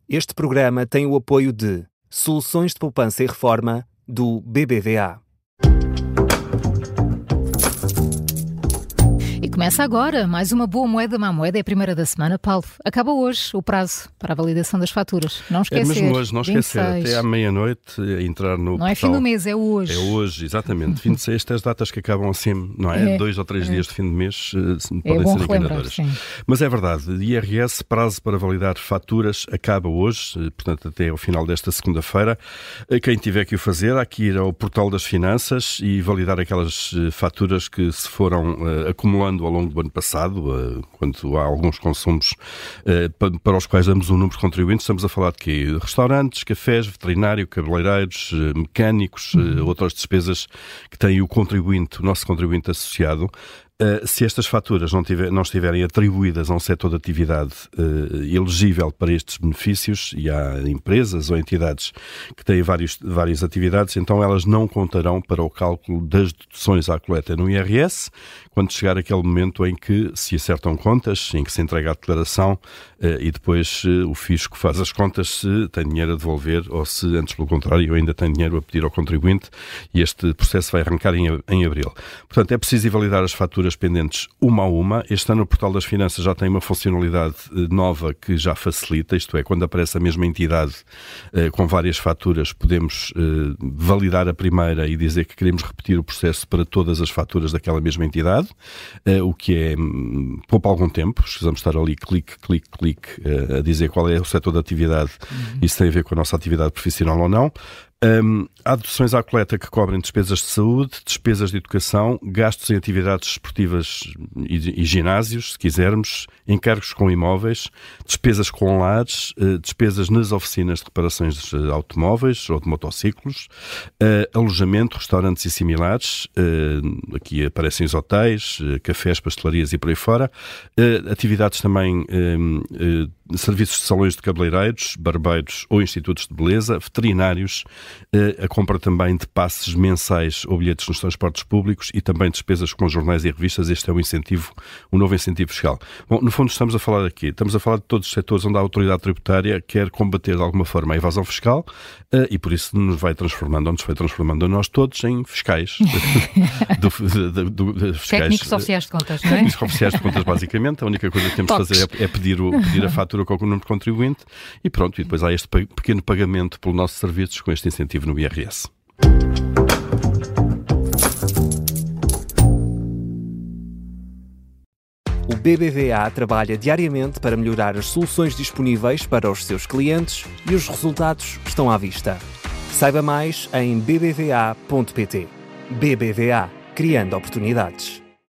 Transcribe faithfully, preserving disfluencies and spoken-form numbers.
Este programa tem o apoio de Soluções de Poupança e Reforma do B B V A. E começa agora mais uma boa moeda, má moeda, é a primeira da semana. Paulo, acaba hoje o prazo para a validação das faturas. Não esquecer. É mesmo hoje, não esquecer. vinte e seis. Até à meia-noite, entrar no Não é portal. fim do mês, é hoje. É hoje, exatamente. vinte e seis, as datas que acabam assim, não é? É, Dois ou três é. dias de fim de mês uh, É podem bom ser relembrar, enganadoras. sim. Mas é verdade, I R S, prazo para validar faturas, acaba hoje, uh, portanto até ao final desta segunda-feira. Uh, Quem tiver que o fazer, há que ir ao portal das finanças e validar aquelas uh, faturas que se foram uh, acumulando ao longo do ano passado, quando há alguns consumos uh, para os quais damos um número de contribuintes. Estamos a falar de quê? Restaurantes, cafés, veterinário, cabeleireiros, uh, mecânicos, uh, outras despesas que tem o contribuinte, o nosso contribuinte associado. Uh, se estas faturas não, tiver, não estiverem atribuídas a um setor de atividade uh, elegível para estes benefícios, e há empresas ou entidades que têm vários, várias atividades, então elas não contarão para o cálculo das deduções à coleta no I R S, quando chegar aquele momento em que se acertam contas, em que se entrega a declaração uh, e depois uh, o fisco faz as contas se tem dinheiro a devolver ou se, antes pelo contrário, ainda tem dinheiro a pedir ao contribuinte, e este processo vai arrancar em, em abril. Portanto, é preciso validar as faturas pendentes uma a uma. Este ano o Portal das Finanças já tem uma funcionalidade nova que já facilita, isto é, quando aparece a mesma entidade eh, com várias faturas, podemos eh, validar a primeira e dizer que queremos repetir o processo para todas as faturas daquela mesma entidade, eh, o que é hum, poupa algum tempo. Precisamos estar ali clique, clique, clique eh, a dizer qual é o setor de atividade, uhum. Isso tem a ver com a nossa atividade profissional ou não. Um, há deduções à coleta que cobrem despesas de saúde, despesas de educação, gastos em atividades esportivas e, e ginásios, se quisermos, encargos com imóveis, despesas com lares, uh, despesas nas oficinas de reparações de automóveis ou de motociclos, uh, alojamento, restaurantes e similares, uh, aqui aparecem os hotéis, uh, cafés, pastelarias e por aí fora, uh, atividades também, um, uh, serviços de salões de cabeleireiros, barbeiros ou institutos de beleza, veterinários, a compra também de passes mensais ou bilhetes nos transportes públicos e também despesas com jornais e revistas. Este é um incentivo, um novo incentivo fiscal. Bom, no fundo estamos a falar aqui, estamos a falar de todos os setores onde a autoridade tributária quer combater de alguma forma a evasão fiscal e por isso nos vai transformando, ou nos vai transformando a nós todos em fiscais. do, do, do, do, fiscais Técnicos oficiais de contas, não é? Técnicos oficiais de contas, basicamente. A única coisa que temos de fazer é, é pedir, o, pedir a fatura com o número de contribuinte e pronto, e depois há este pequeno pagamento pelo nosso serviço com este incentivo no I R S. O B B V A trabalha diariamente para melhorar as soluções disponíveis para os seus clientes e os resultados estão à vista. Saiba mais em b b v a ponto p t. B B V A, criando oportunidades.